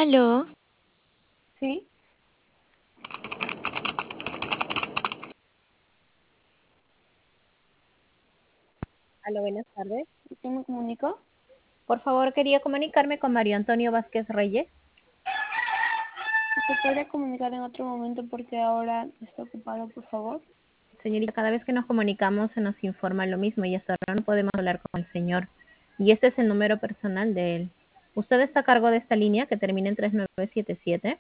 Aló, Sí, Aló, buenas tardes. ¿quién me comunicó? Por favor, quería comunicarme con Mario Antonio Vázquez Reyes. ¿Se podría comunicar en otro momento porque ahora está ocupado, por favor? Señorita, cada vez que nos comunicamos se nos informa lo mismo y hasta ahora no podemos hablar con el señor. Y este es el número personal de él. ¿Usted está a cargo de esta línea que termina en 3977?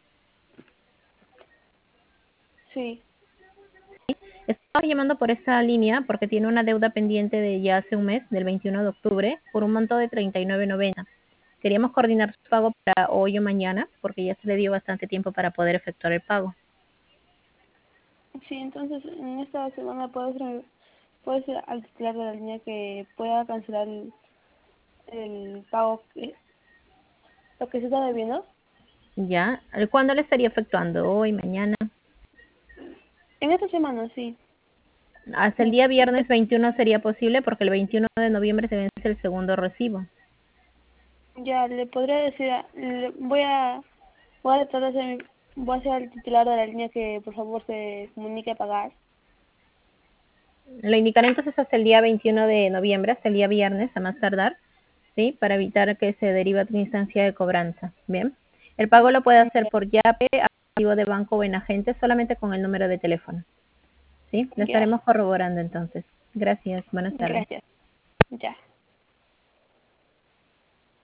Sí, Estaba llamando por esta línea porque tiene una deuda pendiente de ya hace un mes, del 21 de octubre, por un monto de 39.90. Queríamos coordinar su pago para hoy o mañana porque ya se le dio bastante tiempo para poder efectuar el pago. sí, entonces en esta semana puedes ir al titular de la línea que pueda cancelar el pago, lo que se está debiendo. ¿Ya? ¿Cuándo le estaría efectuando? ¿Hoy, mañana? En esta semana, sí. Hasta el Sí, día viernes 21 sería posible porque el 21 de noviembre se vence el segundo recibo. ya le podría decir, voy a tratar de voy a hacer al titular de la línea que por favor se comunique a pagar. Lo indicaré entonces hasta el día 21 de noviembre, hasta el día viernes a más tardar, ¿sí? Para evitar que se derive a otra instancia de cobranza. Bien. El pago lo puede hacer Ya, por Yape, activo de banco o en agente, solamente con el número de teléfono. ¿Sí? Lo ya, estaremos corroborando entonces. Gracias. Buenas tardes. gracias. Ya.